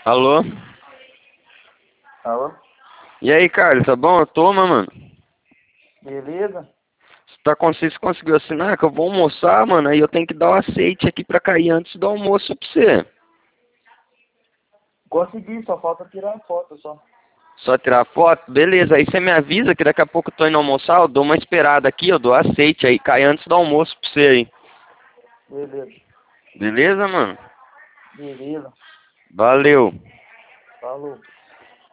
Alô? Alô? E aí, Carlos, tá bom? Toma, mano. Beleza? Você conseguiu assinar? Que eu vou almoçar, mano. Aí eu tenho que dar o aceite aqui pra cair antes do almoço pra você. Consegui, só falta tirar a foto só. Só tirar foto? Beleza, aí você me avisa que daqui a pouco eu tô indo almoçar, eu dou uma esperada aqui, eu dou aceite aí, cai antes do almoço pra você aí. Beleza. Beleza, mano? Beleza. Valeu. Falou.